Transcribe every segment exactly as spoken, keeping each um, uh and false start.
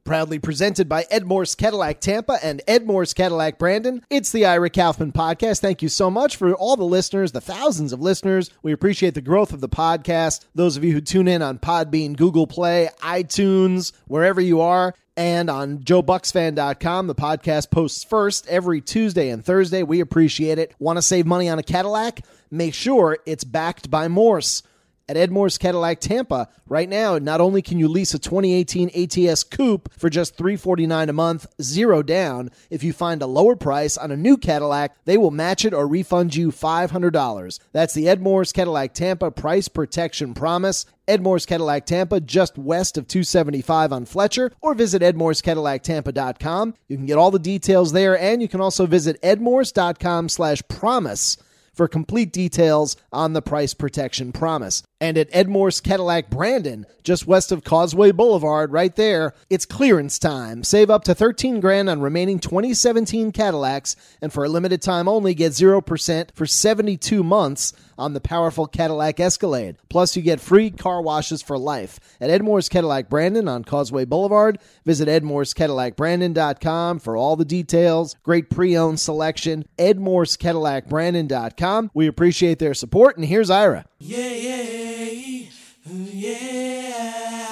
Proudly presented by Ed Morse Cadillac Tampa and Ed Morse Cadillac Brandon. It's the Ira Kaufman Podcast. Thank you so much for all the listeners, the thousands of listeners. We appreciate the growth of the podcast. Those of you who tune in on Podbean, Google Play, iTunes, wherever you are, and on Joe Bucks Fan dot com. The podcast posts first every Tuesday and Thursday. We appreciate it. Want to save money on a Cadillac? Make sure it's backed by Morse. At Ed Morse Cadillac Tampa, right now, not only can you lease a twenty eighteen A T S Coupe for just three hundred forty-nine dollars a month, zero down. If you find a lower price on a new Cadillac, they will match it or refund you five hundred dollars. That's the Ed Morse Cadillac Tampa Price Protection Promise. Ed Morse Cadillac Tampa, just west of two seventy-five on Fletcher, or visit ed morse cadillac tampa dot com. You can get all the details there, and you can also visit edmorse.com slash promise for complete details on the price protection promise. And at Ed Morse Cadillac Brandon, just west of Causeway Boulevard, right there, it's clearance time. Save up to thirteen grand on remaining twenty seventeen Cadillacs, and for a limited time only, get zero percent for seventy-two months on the powerful Cadillac Escalade. Plus, you get free car washes for life. At Ed Morse Cadillac Brandon on Causeway Boulevard, visit ed morse cadillac brandon dot com for all the details. Great pre-owned selection. ed morse cadillac brandon dot com. We appreciate their support, and here's Ira. Yeah, yeah, yeah.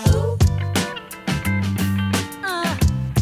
Uh.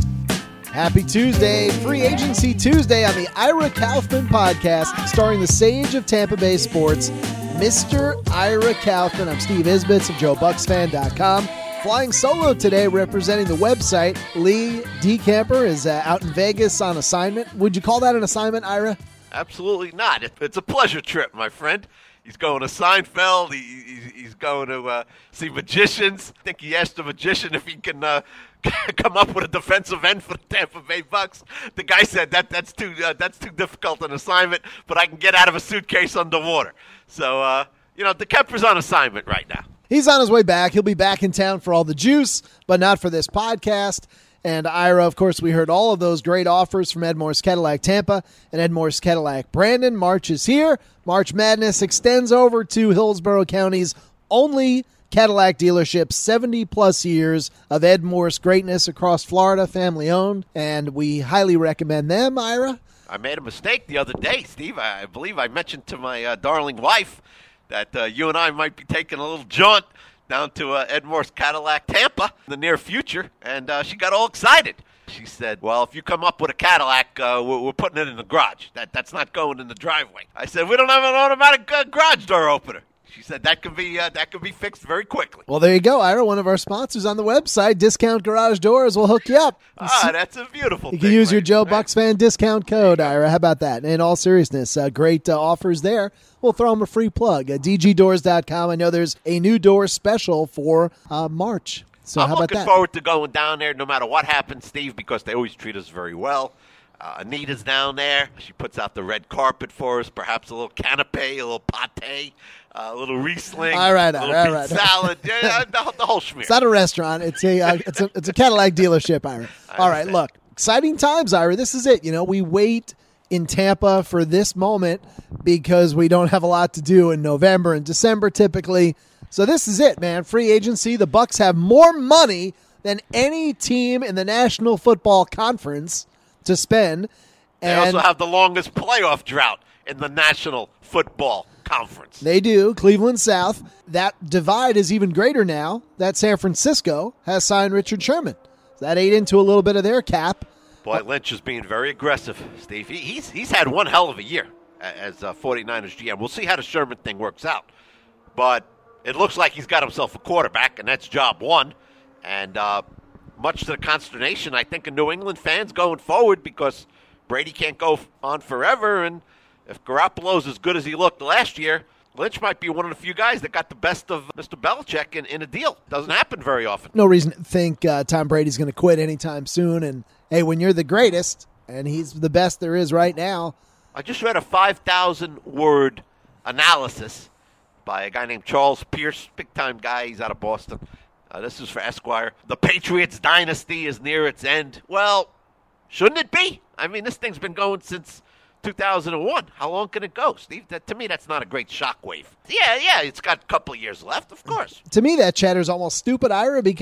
Happy Tuesday, Free Agency Tuesday on the Ira Kaufman Podcast, starring the sage of Tampa Bay sports, Mister Ira Kaufman. I'm Steve Isbitz of Joe Bucks Fan dot com. Flying solo today, representing the website. Lee DeCamper is uh, out in Vegas on assignment. Would you call that an assignment, Ira? Absolutely not. It's a pleasure trip, my friend. He's going to Seinfeld. He, he's, he's going to uh, see magicians. I think he asked the magician if he can uh, come up with a defensive end for the Tampa Bay Bucks. The guy said that that's too uh, that's too difficult an assignment, but I can get out of a suitcase underwater. So, uh, you know, DeKemper's on assignment right now. He's on his way back. He'll be back in town for all the juice, but not for this podcast. And Ira, of course, we heard all of those great offers from Ed Morse Cadillac Tampa and Ed Morse Cadillac Brandon. March is here. March Madness extends over to Hillsborough County's only Cadillac dealership, seventy plus years of Ed Morse greatness across Florida, family owned, and we highly recommend them, Ira. I made a mistake the other day, Steve. I believe I mentioned to my uh, darling wife that uh, you and I might be taking a little jaunt down to uh, Ed Morse Cadillac Tampa in the near future, and uh, she got all excited. She said, well, if you come up with a Cadillac, uh, we're, we're putting it in the garage. That That's not going in the driveway. I said, we don't have an automatic uh, garage door opener. She said that could be uh, that could be fixed very quickly. Well, there you go, Ira. One of our sponsors on the website, Discount Garage Doors, will hook you up. Ah, that's a beautiful you thing. You can use your Joe man. Bucks Fan discount code, Ira. How about that? In all seriousness, uh, great uh, offers there. We'll throw them a free plug. Uh, d g doors dot com. I know there's a new door special for uh, March. So I'm how about looking that? forward to going down there no matter what happens, Steve, because they always treat us very well. Uh, Anita's down there. She puts out the red carpet for us, perhaps a little canapé, a little pate, uh, a little Riesling, all right, a all little right, beet right. salad, yeah, the, the whole schmear. It's not a restaurant. It's a uh, it's a it's a Cadillac dealership, Ira. All right, look, exciting times, Ira. This is it. You know, we wait in Tampa for this moment because we don't have a lot to do in November and December typically. So this is it, man. Free agency. The Bucks have more money than any team in the National Football Conference to spend. They And also have the longest playoff drought in the National Football Conference. They do. Cleveland South. That divide is even greater now that San Francisco has signed Richard Sherman. That ate into a little bit of their cap. Boy, Lynch is being very aggressive, Steve. He, he's he's had one hell of a year as a 49ers G M. We'll see how the Sherman thing works out. But it looks like he's got himself a quarterback, and that's job one. And uh, much to the consternation, I think, of New England fans going forward, because Brady can't go on forever. And if Garoppolo's as good as he looked last year, Lynch might be one of the few guys that got the best of Mister Belichick in, in a deal. Doesn't happen very often. No reason to think uh, Tom Brady's going to quit anytime soon. And, hey, when you're the greatest, and he's the best there is right now. I just read a five thousand word analysis by a guy named Charles Pierce, big-time guy. He's out of Boston. Uh, this is for Esquire. The Patriots dynasty is near its end. Well, shouldn't it be? I mean, this thing's been going since two thousand one. How long can it go, Steve? That, to me, that's not a great shockwave. Yeah, yeah, it's got a couple of years left, of course. To me, that chatter's almost stupid, Ira, because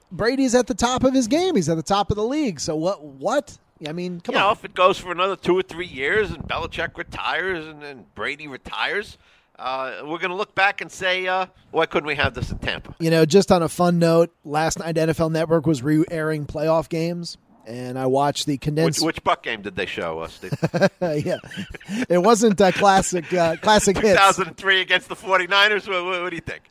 Brady's at the top of his game. He's at the top of the league. So what? What? I mean, come you on. know, if it goes for another two or three years and Belichick retires and then Brady retires, uh, we're going to look back and say, uh, why couldn't we have this in Tampa? You know, just on a fun note, last night N F L Network was re-airing playoff games, and I watched the condensed. Which, which Buck game did they show us, Steve? Yeah, it wasn't a classic uh, classic hits. two thousand three against the 49ers. What, what, what do you think?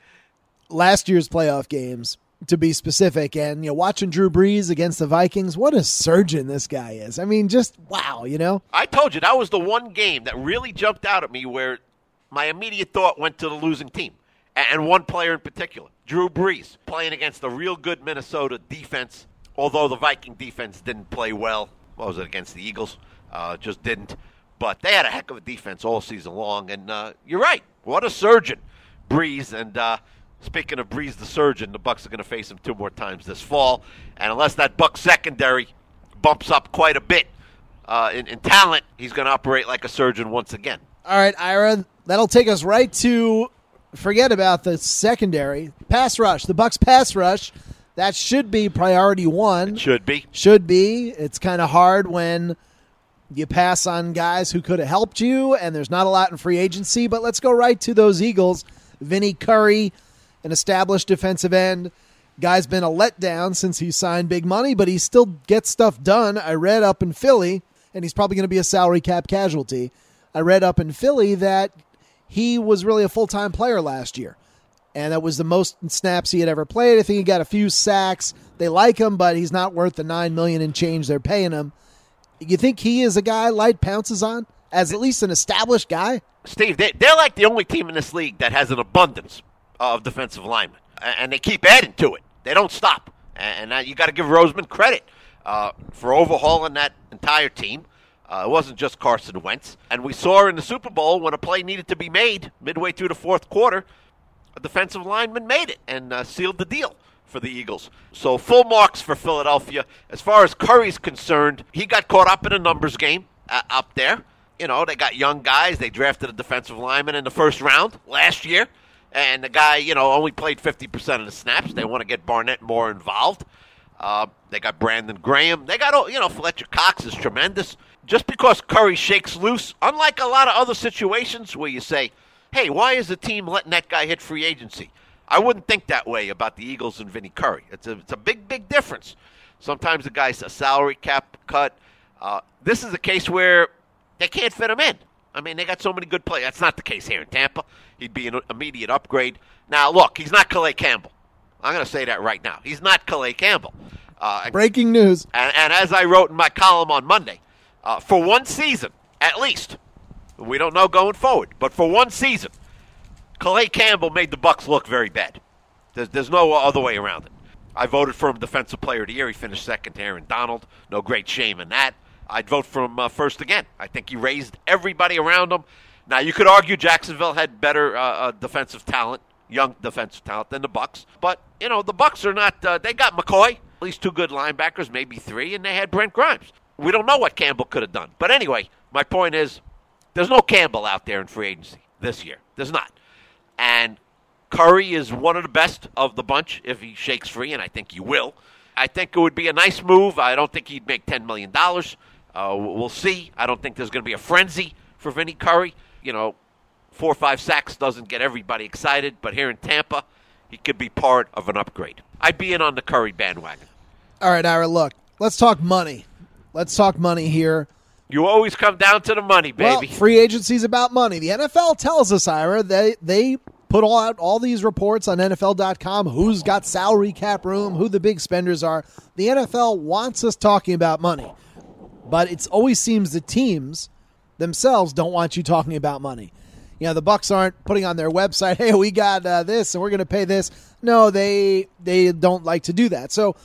Last year's playoff games, to be specific, and you know, watching Drew Brees against the Vikings, what a surgeon this guy is. I mean, just wow, you know. I told you that was the one game that really jumped out at me where my immediate thought went to the losing team, and one player in particular, Drew Brees, playing against a real good Minnesota defense. Although the Viking defense didn't play well, what was it against the Eagles? Uh, just didn't. But they had a heck of a defense all season long, and uh, you're right. What a surgeon, Brees, and. Uh, Speaking of Brees the surgeon, the Bucs are going to face him two more times this fall. And unless that Bucs secondary bumps up quite a bit uh, in, in talent, he's going to operate like a surgeon once again. All right, Ira, that'll take us right to, forget about the secondary, pass rush, the Bucs pass rush. That should be priority one. It should be. Should be. It's kind of hard when you pass on guys who could have helped you, and there's not a lot in free agency. But let's go right to those Eagles. Vinny Curry, an established defensive end. Guy's been a letdown since he signed big money, but he still gets stuff done. I read up in Philly, and he's probably going to be a salary cap casualty. I read up in Philly that he was really a full-time player last year, and that was the most snaps he had ever played. I think he got a few sacks. They like him, but he's not worth the nine million dollars in change they're paying him. You think he is a guy Light pounces on as at least an established guy? Steve, they, they're like the only team in this league that has an abundance of defensive linemen, and they keep adding to it. They don't stop, and you got to give Roseman credit uh, for overhauling that entire team. Uh, it wasn't just Carson Wentz, and we saw in the Super Bowl when a play needed to be made midway through the fourth quarter, a defensive lineman made it and uh, sealed the deal for the Eagles. So full marks for Philadelphia. As far as Curry's concerned, he got caught up in a numbers game uh, up there. You know, they got young guys. They drafted a defensive lineman in the first round last year. And the guy, you know, only played fifty percent of the snaps. They want to get Barnett more involved. Uh, they got Brandon Graham. They got, you know, Fletcher Cox is tremendous. Just because Curry shakes loose, unlike a lot of other situations where you say, hey, why is the team letting that guy hit free agency? I wouldn't think that way about the Eagles and Vinny Curry. It's a, it's a big, big difference. Sometimes the guy's a salary cap cut. Uh, this is a case where they can't fit him in. I mean, they got so many good players. That's not the case here in Tampa. He'd be an immediate upgrade. Now, look, he's not Calais Campbell. I'm going to say that right now. He's not Calais Campbell. Uh, Breaking news. And, and as I wrote in my column on Monday, uh, for one season, at least, we don't know going forward, but for one season, Calais Campbell made the Bucs look very bad. There's, there's no other way around it. I voted for him Defensive Player of the Year. He finished second to Aaron Donald. No great shame in that. I'd vote for him uh, first again. I think he raised everybody around him. Now, you could argue Jacksonville had better uh, uh, defensive talent, young defensive talent, than the Bucs. But, you know, the Bucs are not uh, – they got McCoy, at least two good linebackers, maybe three, and they had Brent Grimes. We don't know what Campbell could have done. But anyway, my point is there's no Campbell out there in free agency this year. There's not. And Curry is one of the best of the bunch if he shakes free, and I think he will. I think it would be a nice move. I don't think he'd make ten million dollars. Uh, we'll see. I don't think there's going to be a frenzy for Vinny Curry. You know, four or five sacks doesn't get everybody excited, but here in Tampa, he could be part of an upgrade. I'd be in on the Curry bandwagon. All right, Ira, look, let's talk money. Let's talk money here. You always come down to the money, baby. Well, free agency's about money. The N F L tells us, Ira, they they put all out all these reports on N F L dot com, who's got salary cap room, who the big spenders are. The N F L wants us talking about money, but it always seems the teams themselves don't want you talking about money. You know, the Bucs aren't putting on their website, hey, we got uh, this and we're going to pay this. No, they they don't like to do that. So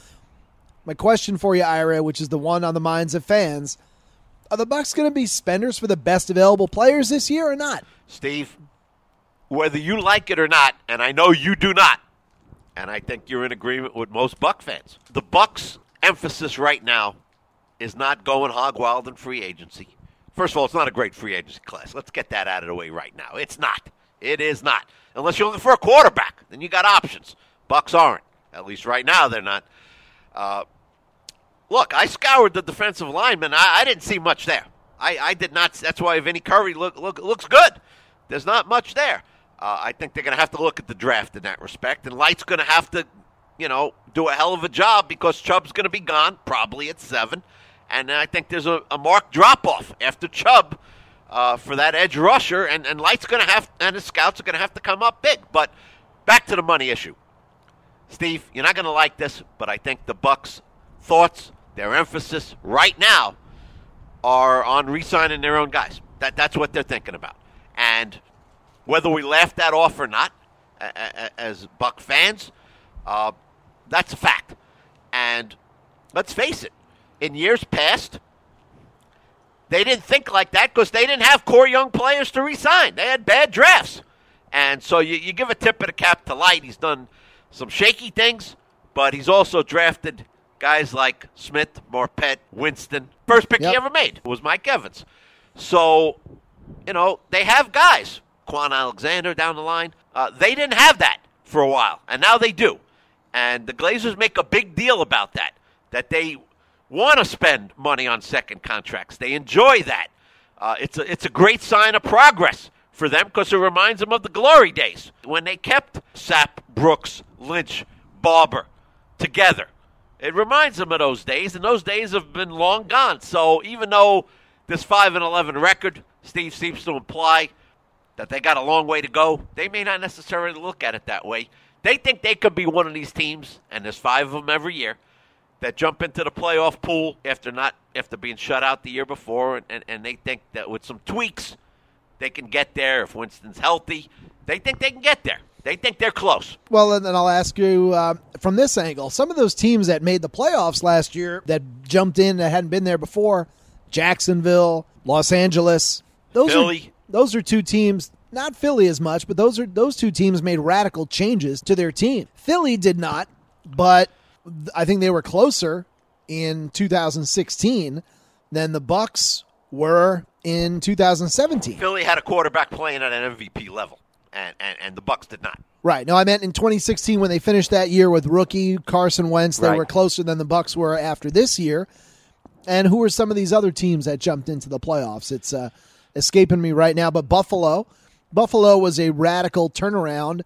my question for you, Ira, which is the one on the minds of fans, are the Bucs going to be spenders for the best available players this year or not? Steve, whether you like it or not, and I know you do not, and I think you're in agreement with most Buck fans, the Bucs' emphasis right now is not going hog wild in free agency. First of all, it's not a great free agency class. Let's get that out of the way right now. It's not. It is not. Unless you're looking for a quarterback, then you got options. Bucs aren't. At least right now they're not. Uh, look, I scoured the defensive linemen. I, I didn't see much there. I, I did not. That's why Vinny Curry look, look looks good. There's not much there. Uh, I think they're going to have to look at the draft in that respect. And Light's going to have to, you know, do a hell of a job because Chubb's going to be gone, probably at seven. And I think there's a, a marked drop-off after Chubb uh, for that edge rusher. And, and Light's going to have, and his scouts are going to have to come up big. But back to the money issue. Steve, you're not going to like this, but I think the Bucs' thoughts, their emphasis right now are on re-signing their own guys. That, that's what they're thinking about. And whether we laugh that off or not, as Buck fans, uh, that's a fact. And let's face it, in years past, they didn't think like that because they didn't have core young players to re-sign. They had bad drafts. And so you, you give a tip of the cap to Light. He's done some shaky things, but he's also drafted guys like Smith, Marpet, Winston. First pick yep. he ever made was Mike Evans. So, you know, they have guys. Quan Alexander down the line. Uh, they didn't have that for a while, and now they do. And the Glazers make a big deal about that, that they want to spend money on second contracts. They enjoy that. Uh, it's a, it's a great sign of progress for them because it reminds them of the glory days when they kept Sapp, Brooks, Lynch, Barber together. It reminds them of those days, and those days have been long gone. So even though this five and eleven record, Steve seems to imply that they got a long way to go, they may not necessarily look at it that way. They think they could be one of these teams, and there's five of them every year, that jump into the playoff pool after not after being shut out the year before, and, and, and they think that with some tweaks, they can get there. If Winston's healthy, they think they can get there. They think they're close. Well, and then I'll ask you uh, from this angle, some of those teams that made the playoffs last year that jumped in that hadn't been there before, Jacksonville, Los Angeles, those Philly. Are, those are two teams, not Philly as much, but those are those two teams made radical changes to their team. Philly did not, but I think they were closer in two thousand sixteen than the Bucs were in two thousand seventeen. Philly had a quarterback playing at an M V P level, and, and, and the Bucs did not. Right. No, I meant in twenty sixteen when they finished that year with rookie Carson Wentz, they right. were closer than the Bucs were after this year. And who are some of these other teams that jumped into the playoffs? It's uh, escaping me right now, but Buffalo. Buffalo was a radical turnaround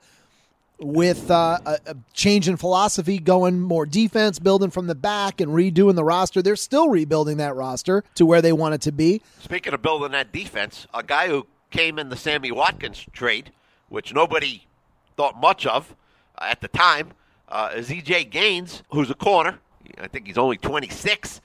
with uh, a, a change in philosophy, going more defense, building from the back, and redoing the roster. They're still rebuilding that roster to where they want it to be. Speaking of building that defense, a guy who came in the Sammy Watkins trade, which nobody thought much of uh, at the time, uh, is E J Gaines, who's a corner. I think he's only twenty-six.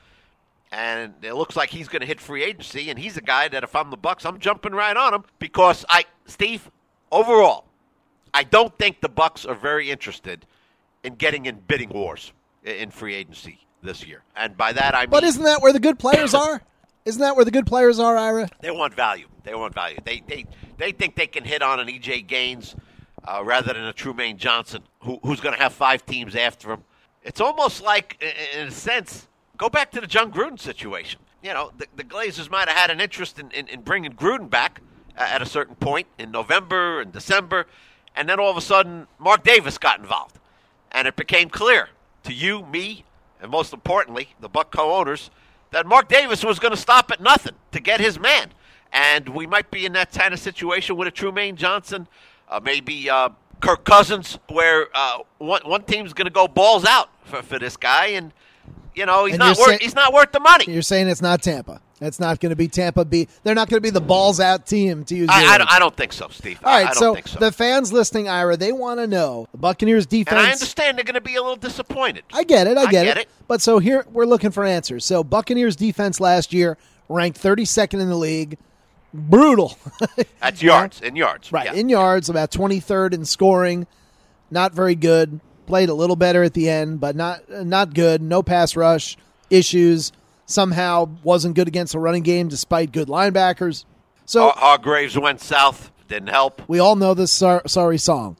And it looks like he's going to hit free agency, and he's a guy that if I'm the Bucs, I'm jumping right on him because I, Steve, overall, I don't think the Bucs are very interested in getting in bidding wars in free agency this year. And by that I mean, but isn't that where the good players are? Isn't that where the good players are, Ira? They want value. They want value. They they they think they can hit on an E J Gaines uh, rather than a Trumaine Johnson, who, who's going to have five teams after him. It's almost like, in a sense, go back to the John Gruden situation. You know, the, the Glazers might have had an interest in, in, in bringing Gruden back uh, at a certain point in November and December, and then all of a sudden Mark Davis got involved. And it became clear to you, me, and most importantly, the Buck co-owners, that Mark Davis was going to stop at nothing to get his man. And we might be in that kind of situation with a Trumaine Johnson, uh, maybe uh, Kirk Cousins, where uh, one, one team's going to go balls out for, for this guy, and you know, he's and not worth say, he's not worth the money. You're saying it's not Tampa. It's not going to be Tampa. Be they're not going to be the balls out team to use. I, I, don't, I don't think so, Steve. All right, I, I don't so, think so the fans listening, Ira, they want to know the Buccaneers defense. And I understand they're going to be a little disappointed. I get it. I get, I get it. it. But so here we're looking for answers. So Buccaneers defense last year ranked thirty-second in the league. Brutal. That's yards in yards, right? Yeah. In yards, about twenty-third in scoring. Not very good. Played a little better at the end, but not not good. No pass rush issues. Somehow wasn't good against the running game despite good linebackers. So Har- Hargraves went south. Didn't help. We all know this sor- sorry song.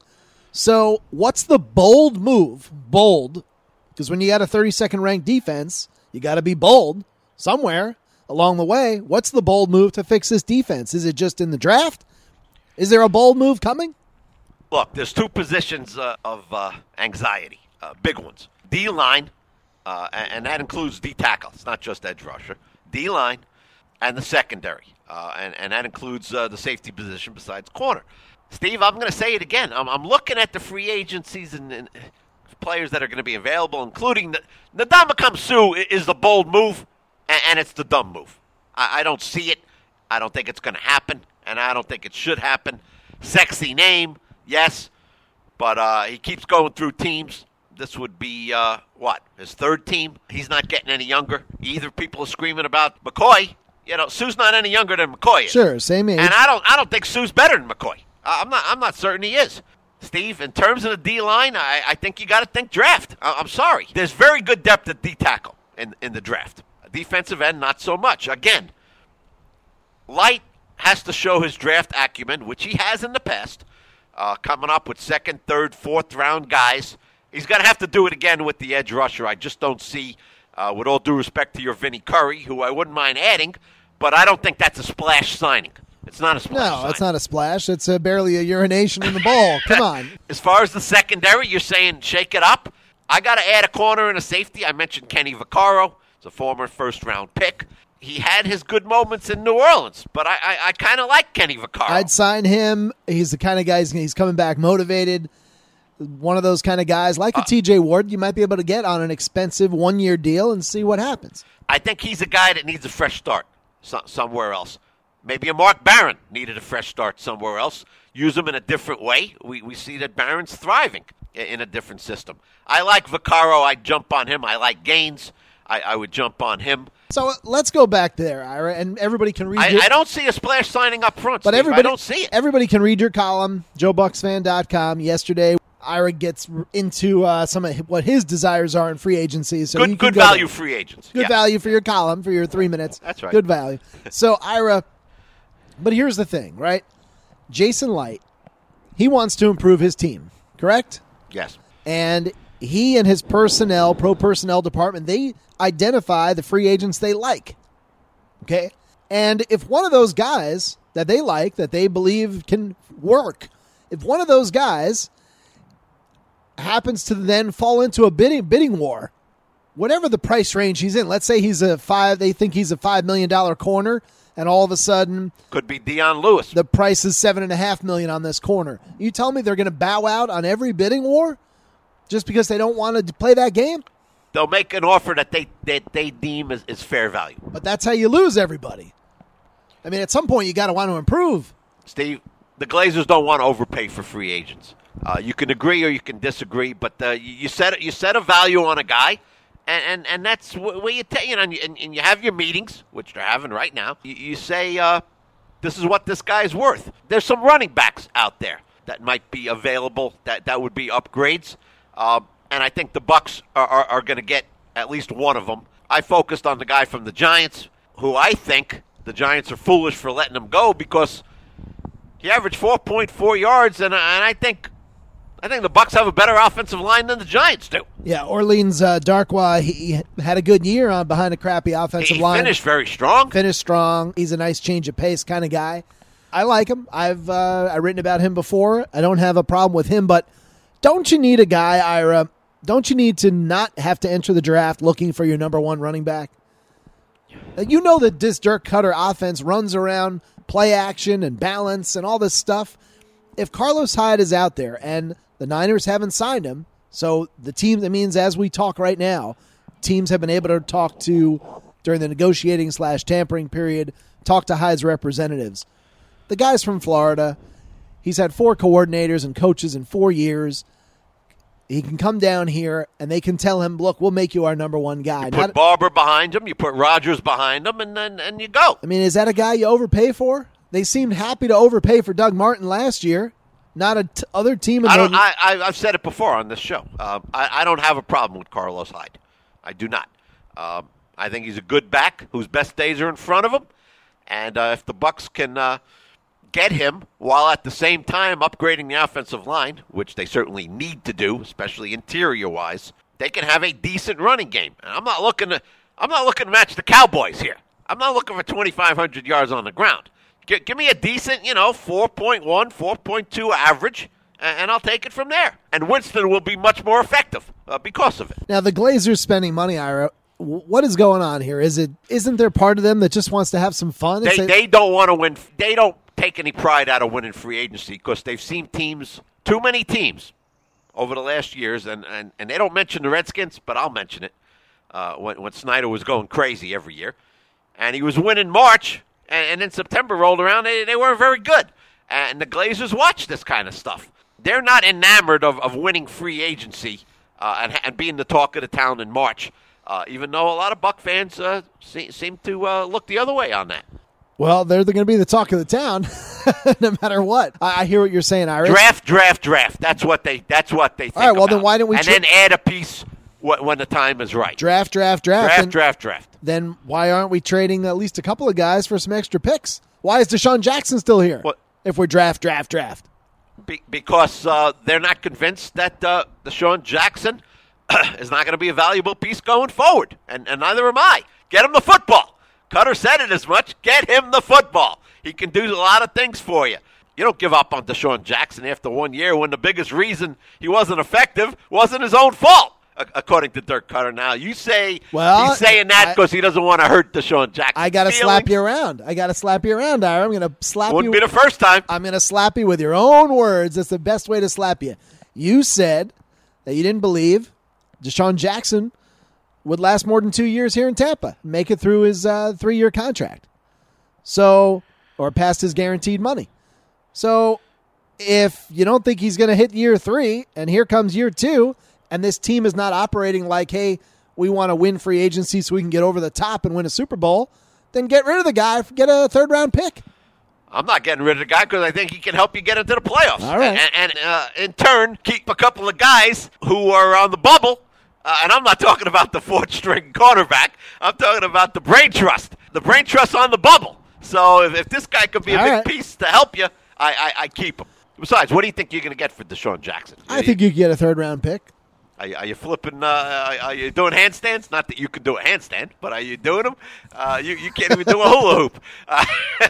So what's the bold move? Bold. Because when you got a thirty-second ranked defense, you got to be bold somewhere along the way. What's the bold move to fix this defense? Is it just in the draft? Is there a bold move coming? Look, there's two positions uh, of uh, anxiety uh, big ones. D-line, uh, and, and that includes D-tackle. It's not just edge rusher. D-line and the secondary, uh, and, and that includes uh, the safety position besides corner. Steve, I'm going to say it again. I'm, I'm looking at the free agencies and, and players that are going to be available, including the Ndamukong Suh is the bold move, and, and it's the dumb move. I, I don't see it. I don't think it's going to happen, and I don't think it should happen. Sexy name, yes, but uh, he keeps going through teams. This would be, uh, what, his third team? He's not getting any younger. Either people are screaming about McCoy. You know, Suh's not any younger than McCoy is. Sure, same age. And I don't I don't think Suh's better than McCoy. I'm not I'm not certain he is. Steve, in terms of the D-line, I, I think you got to think draft. I, I'm sorry. There's very good depth at D-tackle in, in the draft. Defensive end, not so much. Again, Light has to show his draft acumen, which he has in the past, uh, coming up with second, third, fourth round guys. He's going to have to do it again with the edge rusher. I just don't see, uh, with all due respect to your Vinny Curry, who I wouldn't mind adding, but I don't think that's a splash signing. It's not a splash No, signing. it's not a splash. It's a barely a urination in the bowl. Come on. As far as the secondary, you're saying shake it up. I got to add a corner and a safety. I mentioned Kenny Vaccaro. It's a former first-round pick. He had his good moments in New Orleans, but I, I, I kind of like Kenny Vaccaro. I'd sign him. He's the kind of guy, he's, he's coming back motivated. One of those kind of guys, like a Uh, T J Ward, you might be able to get on an expensive one-year deal and see what happens. I think he's a guy that needs a fresh start so, somewhere else. Maybe a Mark Barron needed a fresh start somewhere else. Use him in a different way. We we see that Barron's thriving in, in a different system. I like Vaccaro. I'd jump on him. I like Gaines. I, I would jump on him. So uh, let's go back there, Ira, and everybody can read I, your, I don't see a splash signing up front, but Steve. everybody, I don't see it. Everybody can read your column, joe bucks fan dot com. Yesterday, Ira gets into uh, some of what his desires are in free agency. So you Good can good go value there. free agents. Good Yeah. value for your column, for your three minutes. That's right. Good value. So, Ira, but here's the thing, right? Jason Light, he wants to improve his team, correct? Yes. And he and his personnel, pro personnel department, they identify the free agents they like, okay? And if one of those guys that they like, that they believe can work, if one of those guys happens to then fall into a bidding bidding war, whatever the price range he's in, let's say he's a five, they think he's a five million dollar corner, and all of a sudden Could be Deion Lewis. the price is seven and a half million on this corner. You tell me they're going to bow out on every bidding war just because they don't want to play that game? They'll make an offer that they that they deem as, as fair value. But that's how you lose everybody. I mean, at some point you got to want to improve. Steve, the Glazers don't want to overpay for free agents. Uh, you can agree or you can disagree, but uh, you, you set you set a value on a guy, and and, and that's wh- where you take you know, and, you, and, and you have your meetings, which they're having right now. You, you say, uh, this is what this guy's worth. There's some running backs out there that might be available. That that would be upgrades, uh, and I think the Bucs are, are, are going to get at least one of them. I focused on the guy from the Giants, who I think the Giants are foolish for letting him go because he averaged four point four yards, and, and I think I think the Bucs have a better offensive line than the Giants do. Yeah, Orleans uh, Darkwa, he had a good year on behind a crappy offensive He line. finished very strong. Finished strong. He's a nice change of pace kind of guy. I like him. I've uh, I've written about him before. I don't have a problem with him, but don't you need a guy, Ira? Don't you need to not have to enter the draft looking for your number one running back? You know that this Dirk Cutter offense runs around play action and balance and all this stuff. If Carlos Hyde is out there and the Niners haven't signed him, so the team, that means as we talk right now, teams have been able to talk to, during the negotiating slash tampering period, talk to Hyde's representatives. The guy's from Florida. He's had four coordinators and coaches in four years. He can come down here and they can tell him, look, we'll make you our number one guy. You put Not, Barber behind him, you put Rodgers behind him, and then and you go. I mean, is that a guy you overpay for? They seemed happy to overpay for Doug Martin last year. Not a t- other team. In I don't. the, I, I I've said it before on this show. Uh, I I don't have a problem with Carlos Hyde. I do not. Um, I think he's a good back whose best days are in front of him, and uh, if the Bucs can uh, get him while at the same time upgrading the offensive line, which they certainly need to do, especially interior wise, they can have a decent running game. And I'm not looking to. I'm not looking to match the Cowboys here. I'm not looking for twenty-five hundred yards on the ground. G- give me a decent, you know, four point one, four point two average, and, and I'll take it from there. And Winston will be much more effective uh, because of it. Now, the Glazers spending money, Ira, what is going on here? Is it, isn't there part of them that just wants to have some fun? They, say, they don't want to win. They don't take any pride out of winning free agency because they've seen teams, too many teams, over the last years, and, and, and they don't mention the Redskins, but I'll mention it, uh, when, when Snyder was going crazy every year. And he was winning March, and, and then September rolled around, they, they weren't very good. And the Glazers watch this kind of stuff. They're not enamored of, of winning free agency uh, and, and being the talk of the town in March, uh, even though a lot of Buck fans uh, see, seem to uh, look the other way on that. Well, they're, they're going to be the talk of the town, no matter what. I, I hear what you're saying, Ira. Draft, draft, draft. That's what they. That's what they think. All right. Well, about. then why don't we? And tra- then add a piece wh- when the time is right. Draft, draft, draft. Draft, then, draft, draft. Then why aren't we trading at least a couple of guys for some extra picks? Why is Deshaun Jackson still here? What? If we're draft, draft, draft. Be- because uh, they're not convinced that uh, Deshaun Jackson is not going to be a valuable piece going forward, and, and neither am I. Get him the football. Cutter said it as much. Get him the football. He can do a lot of things for you. You don't give up on Deshaun Jackson after one year when the biggest reason he wasn't effective wasn't his own fault, according to Dirk Cutter. Now, you say well, he's saying that because he doesn't want to hurt Deshaun Jackson. I got to slap you around. I got to slap you around, Ira. I'm going to slap Wouldn't you. Wouldn't be the first time. I'm going to slap you with your own words. That's the best way to slap you. You said that you didn't believe Deshaun Jackson would last more than two years here in Tampa, make it through his uh, three-year contract. So, or past his guaranteed money. So, if you don't think he's going to hit year three, and here comes year two, and this team is not operating like, hey, we want to win free agency so we can get over the top and win a Super Bowl, then get rid of the guy, get a third-round pick. I'm not getting rid of the guy because I think he can help you get into the playoffs. All right. And, and uh, in turn, keep a couple of guys who are on the bubble. Uh, and I'm not talking about the fourth-string cornerback. I'm talking about the brain trust. The brain trust on the bubble. So if, if this guy could be a All big right. piece to help you, I, I, I keep him. Besides, what do you think you're going to get for Deshaun Jackson? I think you could get a third-round pick. Are you, are you flipping? Uh, are, are you doing handstands? Not that you could do a handstand, but are you doing them? Uh, you, you can't even do a hula hoop. Uh,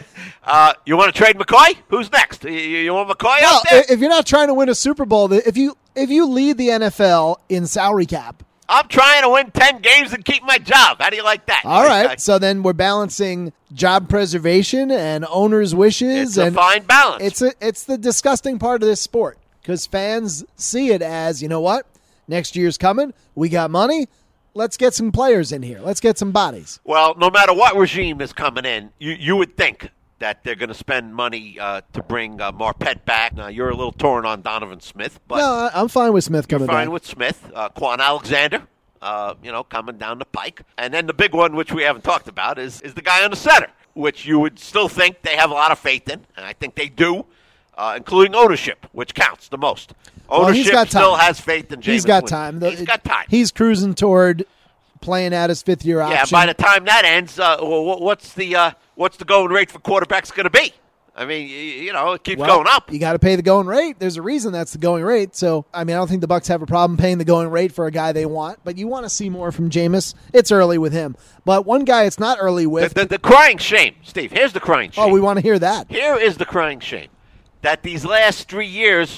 uh, you want to trade McCoy? Who's next? You, you want McCoy Well, out there? if you're not trying to win a Super Bowl, if you if you lead the N F L in salary cap, I'm trying to win ten games and keep my job. How do you like that? all Like, right. So then we're balancing job preservation and owners' wishes. It's a and fine balance. It's a, it's the disgusting part of this sport because fans see it as, you know what? Next year's coming. We got money. Let's get some players in here. Let's get some bodies. Well, no matter what regime is coming in, you, you would think that they're going to spend money uh, to bring uh, Marpet back. Now, you're a little torn on Donovan Smith, but No, I- I'm fine with Smith coming fine back. with Smith. Uh, Quan Alexander, uh, you know, coming down the pike. And then the big one, which we haven't talked about, is, is the guy on the center, which you would still think they have a lot of faith in, and I think they do, uh, including ownership, which counts the most. Well, he's Ownership got time. still has faith in Jameis He's got Winston. time. He's got time. He's cruising toward playing out his fifth year option. Yeah, by the time that ends, uh, wh- what's the uh, what's the going rate for quarterbacks going to be? I mean, you, you know, it keeps Well, going up. You got to pay the going rate. There's a reason that's the going rate. So, I mean, I don't think the Bucs have a problem paying the going rate for a guy they want, but you want to see more from Jameis. It's early with him. But one guy it's not early with. The, the, the crying shame, Steve. Here's the crying shame. Oh, we want to hear that. Here is the crying shame that these last three years,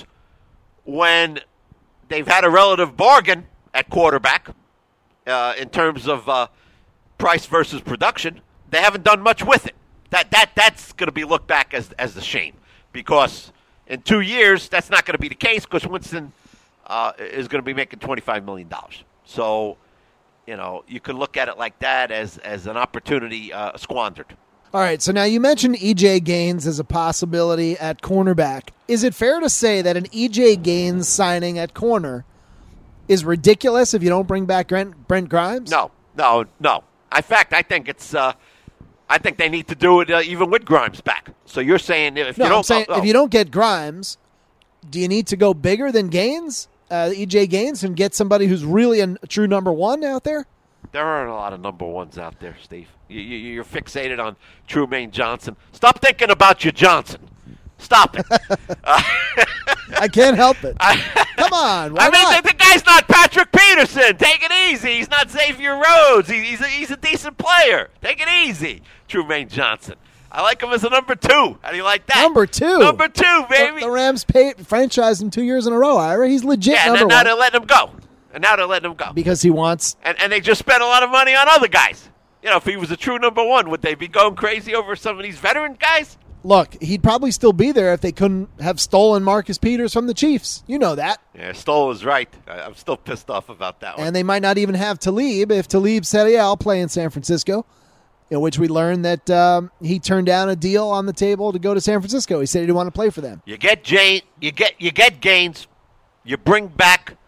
when they've had a relative bargain at quarterback uh, in terms of uh, price versus production, they haven't done much with it. That that that's going to be looked back as as the shame, because in two years that's not going to be the case because Winston uh, is going to be making twenty-five million dollars. So, you know, you can look at it like that as as an opportunity uh, squandered. All right, so now you mentioned E J Gaines as a possibility at cornerback. Is it fair to say that an E J Gaines signing at corner is ridiculous if you don't bring back Brent, Brent Grimes? No, no, no. In fact, I think it's. Uh, I think they need to do it uh, even with Grimes back. So you're saying if No, you don't, I'm saying oh, oh. if you don't get Grimes, do you need to go bigger than Gaines, uh, E J Gaines, and get somebody who's really a true number one out there? There aren't a lot of number ones out there, Steve. You, you, you're fixated on Trumaine Johnson. Stop thinking about your Johnson. Stop it. uh, I can't help it. I, Come on, why I mean, not? the, the guy's not Patrick Peterson. Take it easy. He's not Xavier Rhodes. He, he's, a, he's a decent player. Take it easy, Trumaine Johnson. I like him as a number two. How do you like that? Number two. Number two, baby. The, the Rams paid franchised him two years in a row, Ira. He's legit yeah, number and now one. they're letting him go. And now they're letting him go. Because he wants... And, and they just spent a lot of money on other guys. You know, if he was a true number one, would they be going crazy over some of these veteran guys? Look, he'd probably still be there if they couldn't have stolen Marcus Peters from the Chiefs. You know that. Yeah, Stoll is right. I, I'm still pissed off about that one. And they might not even have Talib if Talib said, yeah, I'll play in San Francisco, in which we learned that um, he turned down a deal on the table to go to San Francisco. He said he didn't want to play for them. You get Jane, you get you get Gaines, you bring back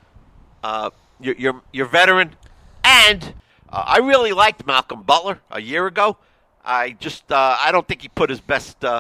uh, your, your your veteran, and uh, I really liked Malcolm Butler a year ago. I just uh, I don't think he put his best uh,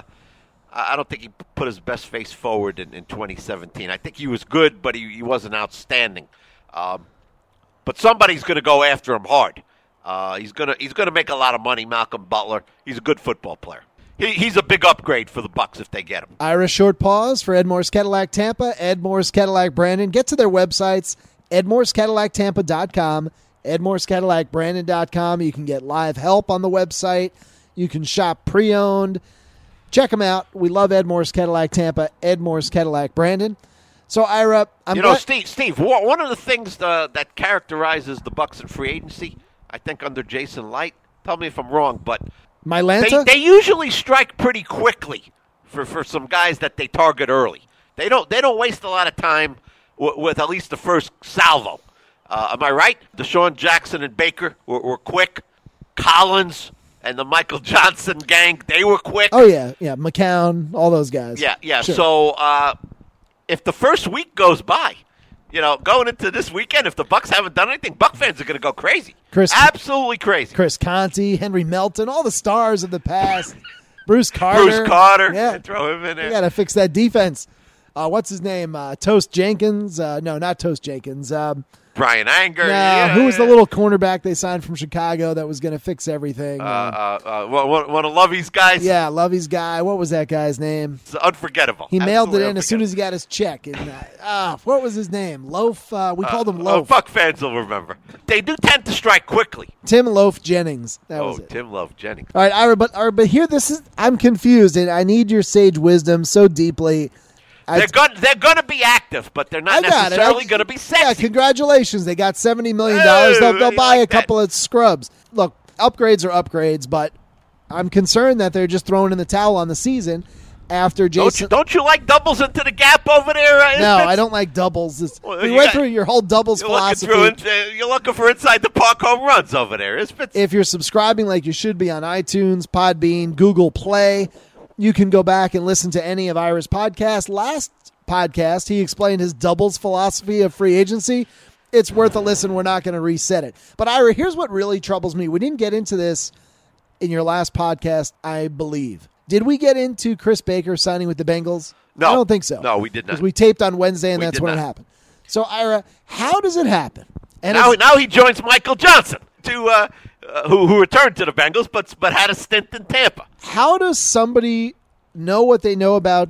I don't think he put his best face forward in, in twenty seventeen. I think he was good, but he, he wasn't outstanding. Um, but somebody's going to go after him hard. Uh, he's gonna he's gonna make a lot of money. Malcolm Butler. He's a good football player. He, he's a big upgrade for the Bucs if they get him. Ira, short pause for Ed Morse Cadillac Tampa, Ed Morse Cadillac Brandon. Get to their websites, ed morse cadillac tampa dot com, ed morse cadillac brandon dot com. You can get live help on the website. You can shop pre-owned. Check them out. We love Ed Morse Cadillac Tampa, Ed Morse Cadillac Brandon. So, Ira, I'm you know, glad- Steve. Steve, one of the things uh, that characterizes the Bucs in free agency, I think under Jason Light. Tell me if I'm wrong, but My Lanta? they, they usually strike pretty quickly for, for some guys that they target early. They don't they don't waste a lot of time w- with at least the first salvo. Uh, am I right? Deshaun Jackson and Baker were, were quick. Collins and the Michael Johnson gang, they were quick. Oh, yeah. Yeah, McCown, all those guys. Yeah, yeah. Sure. So uh, if the first week goes by, you know, going into this weekend, if the Bucs haven't done anything, Buck fans are going to go crazy. Chris- Absolutely crazy. Chris Conti, Henry Melton, all the stars of the past. Bruce Carter. Bruce Carter. Yeah. Throw him in They there. got to fix that defense. Uh, what's his name? Uh, Toast Jenkins. Uh, no, not Toast Jenkins. Um, Brian Anger. no, yeah, who was the yeah. little cornerback they signed from Chicago that was going to fix everything? Uh, Um, uh, uh, one, one of Lovey's guys. yeah, Lovey's guy. What was that guy's name? It's unforgettable. He mailed it Absolutely in as soon as he got his check. And uh, ah, what was his name? Loaf. Uh, we called him unforgettable. Loaf. Oh, Buck fans will remember. They do tend to strike quickly. Tim Loaf Jennings. That Oh, was it. Tim Love Jennings. All right, Ira, but Ira, but here this is. I'm confused, and I need your sage wisdom so deeply. I, They're going they're going to be active, but they're I not got it. necessarily I- going to be Yeah, sexy. congratulations. They got seventy million dollars. Oh, They'll, they'll you buy like a couple of scrubs. Look, upgrades are upgrades, but I'm concerned that they're just throwing in the towel on the season after don't, Jason. you, don't you like doubles into the gap over there? Uh, no, Isbitz? I don't like doubles. It's- Well, we you went got- through your whole doubles You're looking, philosophy. through it, uh, you're looking for inside the park home runs over there. Isbitz. If you're subscribing like you should be on iTunes, Podbean, Google Play, you can go back and listen to any of Ira's podcasts. Last podcast, he explained his doubles philosophy of free agency. It's worth a listen. We're not going to reset it. But Ira, here's what really troubles me. We didn't get into this in your last podcast, I believe. Did we get into Chris Baker signing with the Bengals? No. I don't think so. No, we did not. Because we taped on Wednesday, and We that's did when it not. happened. So, Ira, how does it happen? And Now, it's- now he joins Michael Johnson, to uh, uh, who who returned to the Bengals, but but had a stint in Tampa. how does somebody know what they know about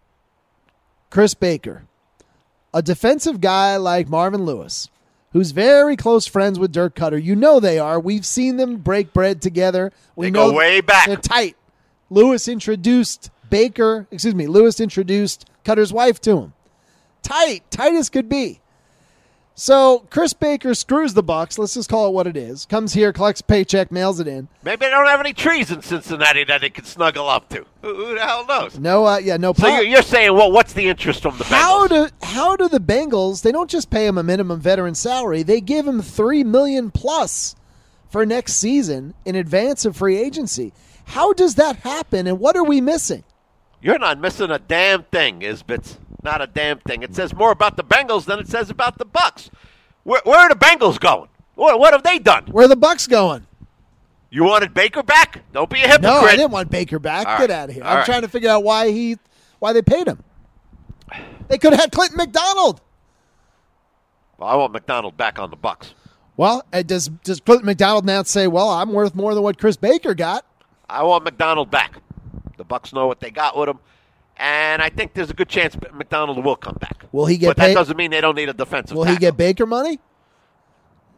Chris Baker, a defensive guy like Marvin Lewis, who's very close friends with Dirk Cutter? You know they are. We've seen them break bread together. We They know go way back. They're tight. Lewis introduced Baker, excuse me, Lewis introduced Cutter's wife to him. Tight, tight as could be. So Chris Baker screws the Bucs. Let's just call it what it is. Comes here, collects a paycheck, mails it in. Maybe they don't have any trees in Cincinnati that they could snuggle up to. Who, who the hell knows? No, uh, yeah, no. So pop- you're, you're saying, well, what's the interest from the How Bengals? do how do the Bengals? They don't just pay him a minimum veteran salary; they give him three million plus for next season in advance of free agency. How does that happen, and what are we missing? You're not missing a damn thing, Isbitz. Not a damn thing. It says more about the Bengals than it says about the Bucs. Where, where are the Bengals going? What, what have they done? Where are the Bucs going? You wanted Baker back? Don't be a hypocrite. No, I didn't want Baker back. All Get right. out of here! All I'm right. trying to figure out why he why they paid him. They could have had Clinton McDonald. Well, I want McDonald back on the Bucs. Well, uh, does does Clinton McDonald now say, "Well, I'm worth more than what Chris Baker got"? I want McDonald back. The Bucs know what they got with him, and I think there's a good chance McDonald will come back. Will he get But that paid? doesn't mean they don't need a defensive Will tackle. he get Baker money?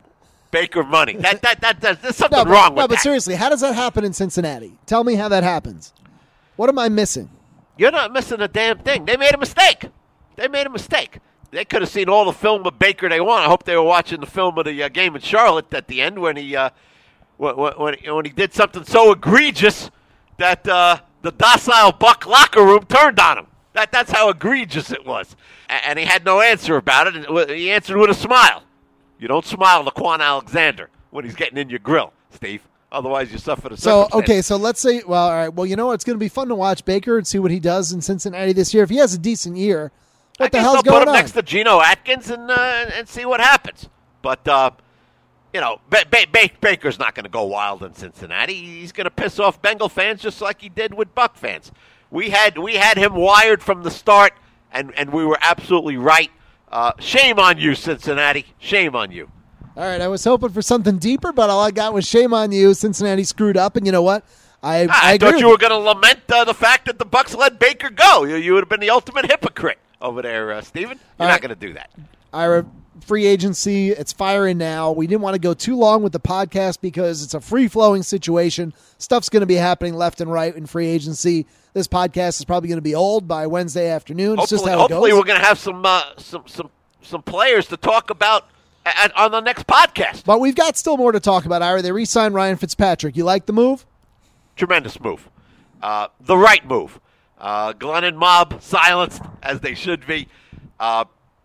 Baker money. That that that, that there's something No, but, wrong with no, that. but seriously, how does that happen in Cincinnati? Tell me how that happens. What am I missing? You're not missing a damn thing. They made a mistake. They made a mistake. They could have seen all the film of Baker they want. I hope they were watching the film of the uh, game in Charlotte at the end when he uh, when, when, when he did something so egregious that uh, the docile Buck locker room turned on him. That That's how egregious it was. A- and he had no answer about it. And he answered with a smile. You don't smile to Quan Alexander when he's getting in your grill, Steve. Otherwise, you suffer the So, circumstance. okay, so let's say, well, all right, well, you know what? It's going to be fun to watch Baker and see what he does in Cincinnati this year. If he has a decent year, what I the guess hell's they'll going put him on? next to Geno Atkins and uh, and see what happens. But, uh, you know, ba- ba- ba- Baker's not going to go wild in Cincinnati. He's going to piss off Bengal fans just like he did with Buck fans. We had we had him wired from the start, and, and we were absolutely right. Uh, shame on you, Cincinnati. Shame on you. All right, I was hoping for something deeper, but all I got was shame on you. Cincinnati screwed up, and you know what? I, Ah, I, I, agree thought with you were going to lament uh, the fact that the Bucks let Baker go. You, you would have been the ultimate hypocrite over there, uh, Steven. You're All not right. going to do that. Ira, free agency, it's firing now. We didn't want to go too long with the podcast because it's a free-flowing situation. Stuff's going to be happening left and right in free agency. This podcast is probably going to be old by Wednesday afternoon. It's Hopefully, just how it hopefully goes. we're going to have some uh, some some some players to talk about at, on the next podcast. But we've got still more to talk about, Ira. They re-signed Ryan Fitzpatrick. You like the move? Tremendous move. Uh, the right move. Uh, Glenn and Mob silenced, as they should be. Uh,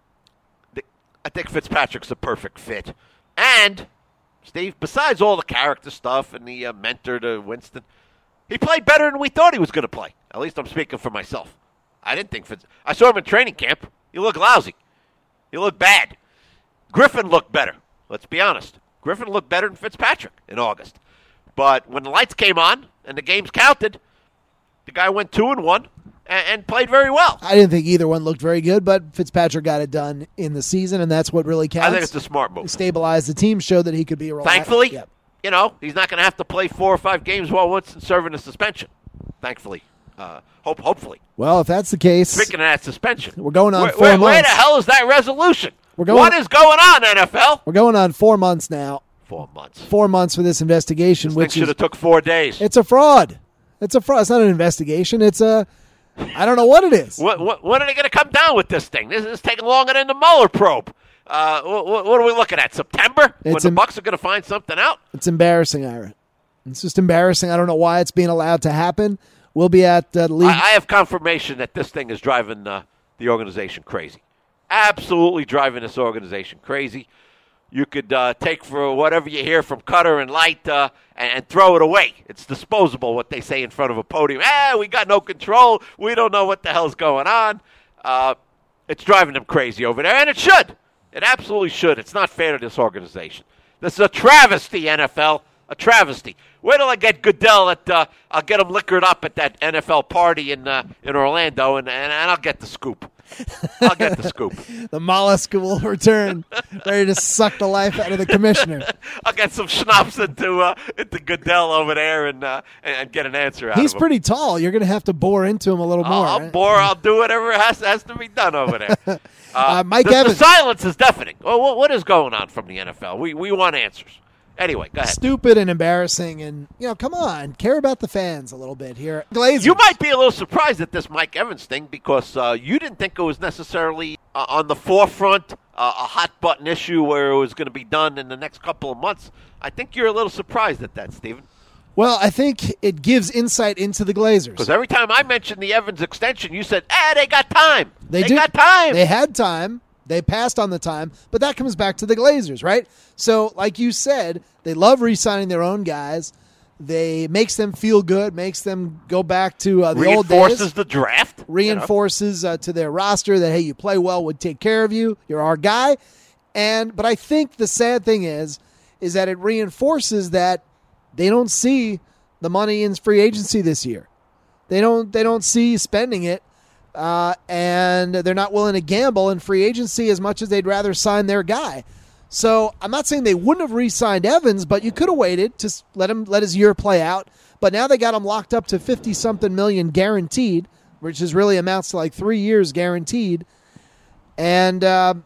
the, I think Fitzpatrick's a perfect fit. And, Steve, besides all the character stuff and the uh, mentor to Winston, he played better than we thought he was going to play. At least I'm speaking for myself. I didn't think Fitz... I saw him in training camp. He looked lousy. He looked bad. Griffin looked better. Let's be honest. Griffin looked better than Fitzpatrick in August. But when the lights came on and the games counted, the guy went two and one and, and played very well. I didn't think either one looked very good, but Fitzpatrick got it done in the season, and that's what really counts. I think it's a smart move. Stabilize the team, show that he could be a reliable. Thankfully, Yep. you know, he's not going to have to play four or five games while Winston's serving a suspension. Thankfully. Uh, hope, hopefully. Well, if that's the case, Speaking of that suspension, we're going on where, four where, where months. the hell is that resolution? We're going- what is going on, N F L? We're going on four months now. Four months. Four months for this investigation, This thing which should is have took four days. it's a fraud. It's a fraud. It's not an investigation. It's a I don't know what it is. What, what, when are they going to come down with this thing? This is taking longer than the Mueller probe. Uh, what, what are we looking at? September? when It's the em- Bucks are going to find something out? It's embarrassing, Ira. It's just embarrassing. I don't know why it's being allowed to happen. We'll be at uh, the league. I, I have confirmation that this thing is driving uh, the organization crazy. Absolutely driving this organization crazy. You could uh, take for whatever you hear from Cutter and Light uh, and, and throw it away. It's disposable, what they say in front of a podium. Ah, we got no control. We don't know what the hell's going on. Uh, it's driving them crazy over there, and it should. It absolutely should. It's not fair to this organization. This is a travesty, N F L. A travesty. Where till I get Goodell at? Uh, I'll get him liquored up at that N F L party in uh, in Orlando, and, and and I'll get the scoop. I'll get the scoop. the mollusk will return, ready to suck the life out of the commissioner. I'll get some schnapps into uh, into Goodell over there, and uh, and, and get an answer out He's of him. pretty tall. You're going to have to bore into him a little more. I'll, I'll right? bore. I'll do whatever has has to be done over there. Uh, Uh, Mike the, the Evans. silence is deafening. Well, what, what is going on from the N F L? We we want answers. Anyway, go ahead. Stupid and embarrassing, and you know, come on, care about the fans a little bit here. Glazers. You might be a little surprised at this Mike Evans thing because uh, you didn't think it was necessarily uh, on the forefront, uh, a hot button issue where it was going to be done in the next couple of months. I think you're a little surprised at that, Stephen. Well, I think it gives insight into the Glazers. Because every time I mentioned the Evans extension, you said, "Ah, they got time. They, They, did, got time." They had time. They passed on the time, but that comes back to the Glazers, right? So, like you said, they love re-signing their own guys. They makes them feel good, makes them go back to uh, the old Reinforces days. the draft. you know? Reinforces uh, to their roster that hey, you play well, would take care of you. You're our guy. And but I think the sad thing is, is that it reinforces that they don't see the money in free agency this year. They don't. They don't see spending it. Uh, and they're not willing to gamble in free agency as much as they'd rather sign their guy. So I'm not saying they wouldn't have re-signed Evans, but you could have waited to let him let his year play out. But now they got him locked up to fifty-something million guaranteed, which is really amounts to like three years guaranteed. And uh,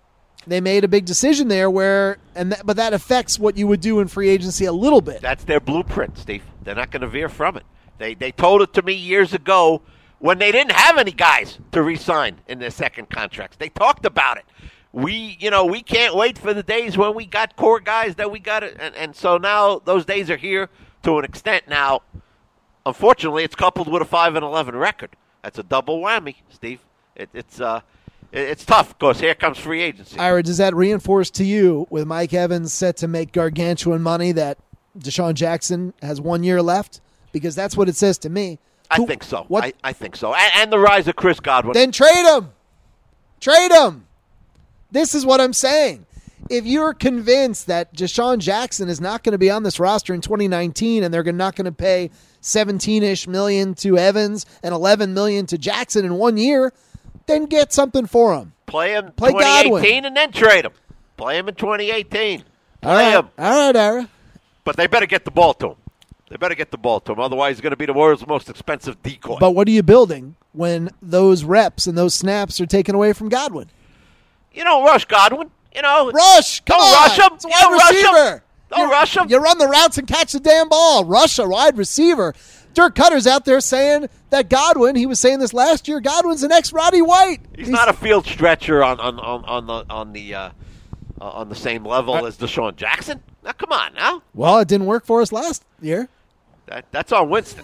they made a big decision there where, and that, but that affects what you would do in free agency a little bit. That's their blueprint, Steve. They're not going to veer from it. They they told it to me years ago when they didn't have any guys to re-sign in their second contracts. They talked about it. We, you know, we can't wait for the days when we got core guys that we got, and, and so now those days are here to an extent. Now, unfortunately, it's coupled with a five and eleven record. That's a double whammy, Steve. It, it's uh. It's tough because here comes free agency. Ira, does that reinforce to you with Mike Evans set to make gargantuan money that Deshaun Jackson has one year left? Because that's what it says to me. I Who, think so. What, I, I think so. And, and the rise of Chris Godwin. Then trade him. Trade him. This is what I'm saying. If you're convinced that Deshaun Jackson is not going to be on this roster in twenty nineteen and they're not going to pay seventeen-ish million to Evans and eleven million to Jackson in one year, then get something for him. Play him Play twenty eighteen Godwin. and then trade him. Play him in twenty eighteen. Play All right. him. All right, Ira. But they better get the ball to him. They better get the ball to him. Otherwise, he's going to be the world's most expensive decoy. But what are you building when those reps and those snaps are taken away from Godwin? You don't rush Godwin. You know, Rush! Come don't on! rush him. It's a You wide don't rush him. receiver. Don't You- rush him. You run the routes and catch the damn ball. Rush a wide receiver. Dirk Cutter's out there saying that Godwin, he was saying this last year, Godwin's the next Roddy White. He's, not a field stretcher on on on, on the on the uh, uh, on the same level Uh, as Deshaun Jackson. Now, come on, now Well, it didn't work for us last year. that, that's on Winston.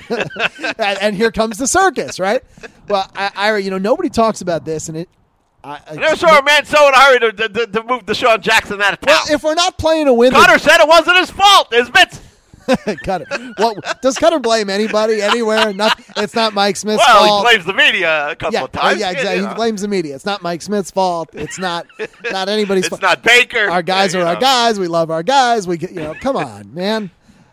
and, and here comes the circus, right? Well, I, Ira, you know, nobody talks about this, and it. I, I, I never saw a man so in a hurry to, to, to, to move Deshaun Jackson out of town. well, if we're not playing to win, Cutter said it wasn't his fault. It's Vince. Cutter. Well, does Cutter blame anybody anywhere? Not. It's not Mike Smith's Well, fault. he blames the media a couple yeah, of times. yeah, exactly. You know. He blames the media. It's not Mike Smith's fault. It's not not anybody's It's fault. not Baker. Our guys You are our know. guys. We love our guys. We, get- you know, come on, man.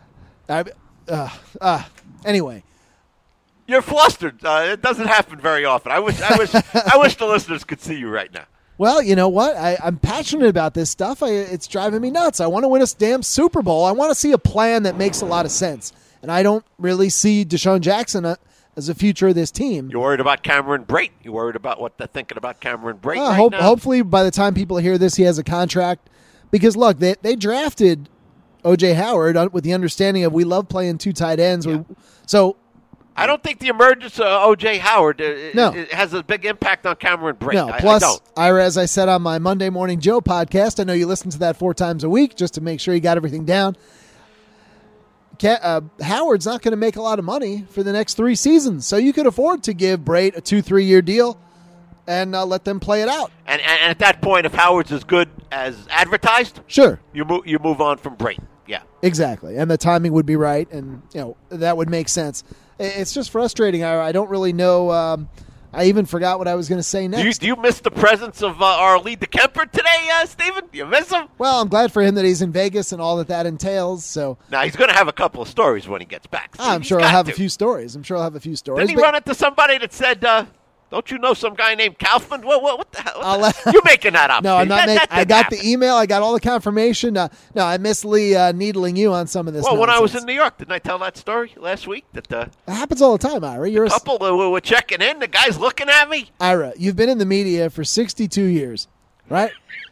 I, uh, uh, anyway, You're flustered. Uh, it doesn't happen very often. I wish. I wish. I wish the listeners could see you right now. well, you know what? I, I'm passionate about this stuff. I, it's driving me nuts. I want to win a damn Super Bowl. I want to see a plan that makes a lot of sense. And I don't really see Deshaun Jackson uh, as a future of this team. You're worried about Cameron Brate. You're worried about what they're thinking about Cameron Brate Uh, right hope, now. hopefully, by the time people hear this, he has a contract. Because look, they they drafted O J Howard with the understanding of we love playing two tight ends. Yeah. We, so I don't think the emergence of O J Howard uh, No. it, it has a big impact on Cameron Brate. no. I, Plus, I don't. Ira, as I said on my Monday Morning Joe podcast, I know you listen to that four times a week just to make sure you got everything down. Ca- uh, Howard's not going to make a lot of money for the next three seasons, so you could afford to give Brate a two, three year deal and uh, let them play it out. And, and and at that point, if Howard's as good as advertised, Sure, you move you move on from Brate. Yeah. exactly, and the timing would be right, and you know that would make sense. I- It's just frustrating. Ira. I don't really know. Um, I even forgot what I was going to say Do you, next. do you miss the presence of uh, our lead DeKemper today, uh, Stephen? Do you miss him? Well, I'm glad for him that he's in Vegas and all that that entails. So Now he's going to have a couple of stories when he gets back. I'm He's sure I'll got have to. a few stories. I'm sure I'll have a few stories. Didn't he but- run into somebody that said, uh, "Don't you know some guy named Kaufman?" What? What? What the hell? What I'll the- let- You're making that up. No, I'm Steve. not That- making. that I didn't got happen. the email. I got all the confirmation. Uh, no, I miss Lee uh, needling you on some of this. Well, when I was in nonsense. New York, didn't I tell that story last week? That the It happens all the time, Ira. You're a, couple that were checking in, the guy's looking at me. Ira. You've been in the media for sixty-two years, right?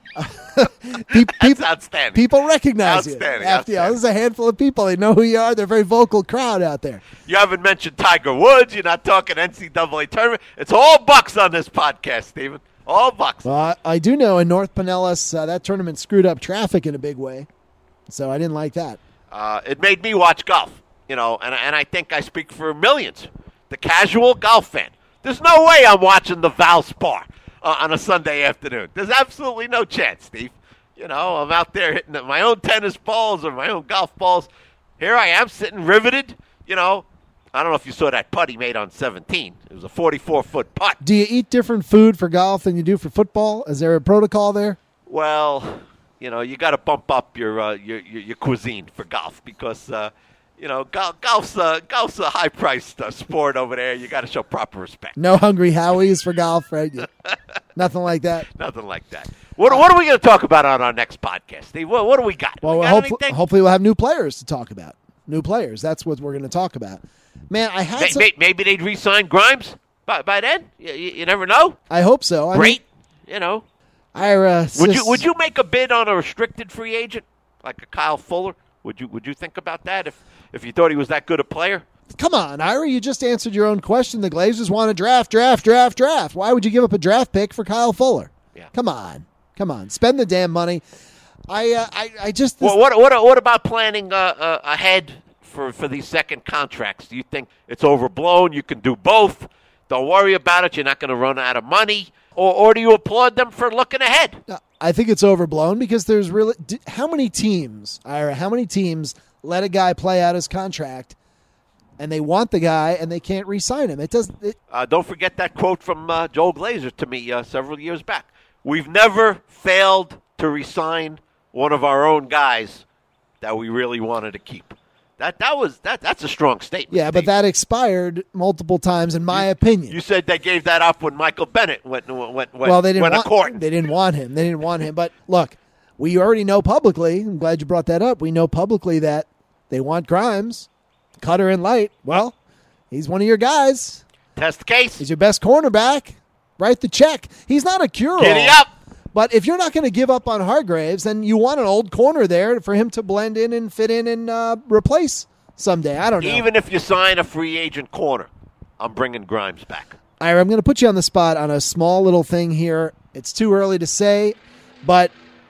Pe- That's people, outstanding. people recognize you. Outstanding, After, you know, outstanding. there's a handful of people. They know who you are. They're a very vocal crowd out there. You haven't mentioned Tiger Woods. You're not talking N C double A tournament. It's all Bucks on this podcast, Stephen. All Bucks. Well, I, I do know in North Pinellas uh, that tournament screwed up traffic in a big way, so I didn't like that. Uh, it made me watch golf, you know, and, and I think I speak for millions. The casual golf fan. There's no way I'm watching the Valspar uh, on a Sunday afternoon. There's absolutely no chance, Steve. You know, I'm out there hitting my own tennis balls or my own golf balls. Here I am sitting riveted, you know. I don't know if you saw that putt he made on seventeen. It was a forty-four foot putt. Do you eat different food for golf than you do for football? Is there a protocol there? Well, you know, you got to bump up your, uh, your your your cuisine for golf because uh, you know golf, golf's uh, golf's a high priced uh, sport over there. You got to show proper respect. No Hungry Howies for golf, right? You- Nothing like that. Nothing like that. What what are we going to talk about on our next podcast, Steve? What, what do we got? Well, we got hopefully, anything? hopefully we'll have new players to talk about. New players. That's what we're going to talk about. Man, I had May- some, may- maybe they'd re-sign Grimes by by then. You, you, you never know. I hope so. I mean, Great, you know. Ira, Would sis- you would you make a bid on a restricted free agent like a Kyle Fuller? Would you would you think about that if if you thought he was that good a player? Come on, Ira, you just answered your own question. The Glazers want to draft, draft, draft, draft. Why would you give up a draft pick for Kyle Fuller? Yeah. Come on. Come on. Spend the damn money. I uh, I, I just... This, Well, what what what about planning uh, uh, ahead for, for these second contracts? Do you think it's overblown? You can do both. Don't worry about it. You're not going to run out of money. Or, or do you applaud them for looking ahead? I think it's overblown because there's really... How many teams, Ira, how many teams let a guy play out his contract and they want the guy and they can't re-sign him? It doesn't... It, Uh, don't forget that quote from uh, Joel Glazer to me uh, several years back. We've never failed to re-sign one of our own guys that we really wanted to keep. That that was that that's a strong statement. yeah, but Steve. that expired multiple times, in my opinion. You said they gave that up when Michael Bennett went went went, well, they didn't went want, a court. They didn't want him. They didn't want him. But look, we already know publicly. I'm glad you brought that up. We know publicly that they want Grimes, Cutter, and Light. Well, he's one of your guys. Test case. He's your best cornerback. Write the check. He's not a cure-all. Giddy up. But if you're not going to give up on Hargraves, then you want an old corner there for him to blend in and fit in and uh, replace someday. I don't know. Even if you sign a free agent corner, I'm bringing Grimes back. Ira, I'm going to put you on the spot on a small little thing here. It's too early to say, but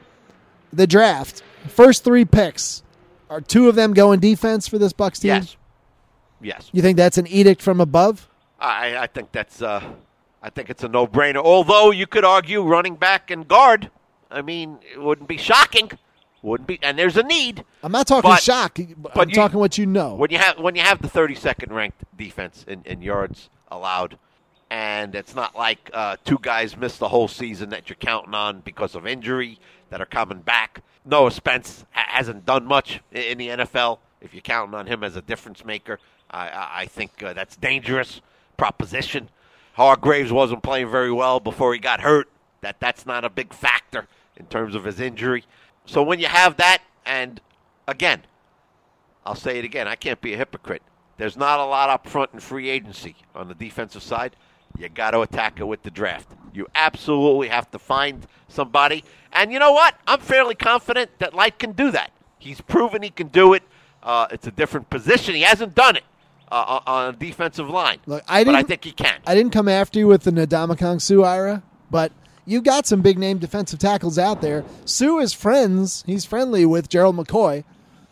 the draft, first three picks, are two of them going defense for this Bucs team? Yes. Yes. You think that's an edict from above? I, I think that's uh, I think it's a no-brainer. Although you could argue running back and guard. I mean, it wouldn't be shocking. Wouldn't be, and there's a need. I'm not talking But- shock. but I'm you- talking what you know. When you have when you have the thirty-second ranked defense in, in yards allowed, and it's not like uh, two guys missed the whole season that you're counting on because of injury that are coming back. Noah Spence ha- hasn't done much in, in the N F L. If you're counting on him as a difference maker, I, I, I think uh, that's dangerous proposition. Hargraves wasn't playing very well before he got hurt. That that's not a big factor in terms of his injury. So when you have that, and again, I'll say it again, I can't be a hypocrite. There's not a lot up front in free agency on the defensive side. You got to attack it with the draft. You absolutely have to find somebody. And you know what? I'm fairly confident that Light can do that. He's proven he can do it. Uh, it's a different position. He hasn't done it uh, on a defensive line. Look, I but I didn't- think he can. I didn't come after you with the Ndamukong Suh, Ira, but you've got some big-name defensive tackles out there. Sue is friends. He's friendly with Gerald McCoy.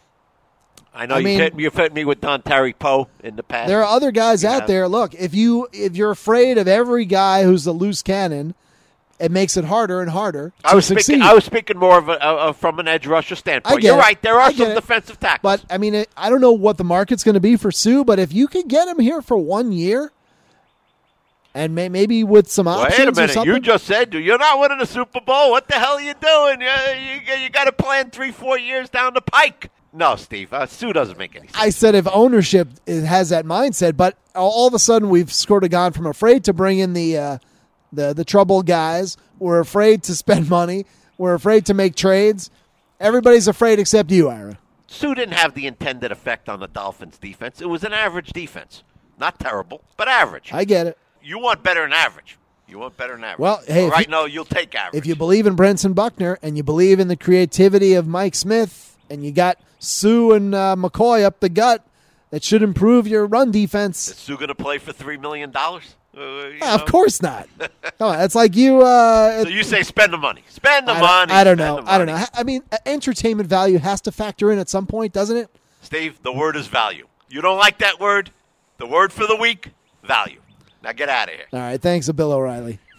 I know I you mean- hit, you've hit me with Don Terry Poe in the past. There are other guys Yeah. out there. Look, if you if you're afraid of every guy who's a loose cannon, it makes it harder and harder to I was succeed. speaking. I was speaking more of a, of from an edge rusher standpoint. I get You're it. right. There are I get some it. defensive tackles. But I mean, it, I don't know what the market's going to be for Sue, but if you could get him here for one year, and may, maybe with some options Wait a or minute. something. You just said you're not winning a Super Bowl. What the hell are you doing? You, you, you got to plan three, four years down the pike. No, Steve. Uh, Sue doesn't make any sense. I said if ownership is- has that mindset, but all of a sudden we've sort of gone from afraid to bring in the uh, the the trouble guys. We're afraid to spend money. We're afraid to make trades. Everybody's afraid except you, Ira. Sue didn't have the intended effect on the Dolphins' defense. It was an average defense. Not terrible, but average. I get it. You want better than average. You want better than average. Well, hey, if right you- now you'll take average. If you believe in Brenson Buckner and you believe in the creativity of Mike Smith and you got Sue and uh, McCoy up the gut, that should improve your run defense. Is Sue going to play for three million dollars? Uh, you Ah, of know? course not. Come on, it's like you. Uh, So you say spend the money. Spend the I, money. don't, I don't spend know. the I don't know. money. I mean, uh, entertainment value has to factor in at some point, doesn't it? Steve, the word is value. You don't like that word? The word for the week, value. Now get out of here. All right. Thanks, Bill O'Reilly.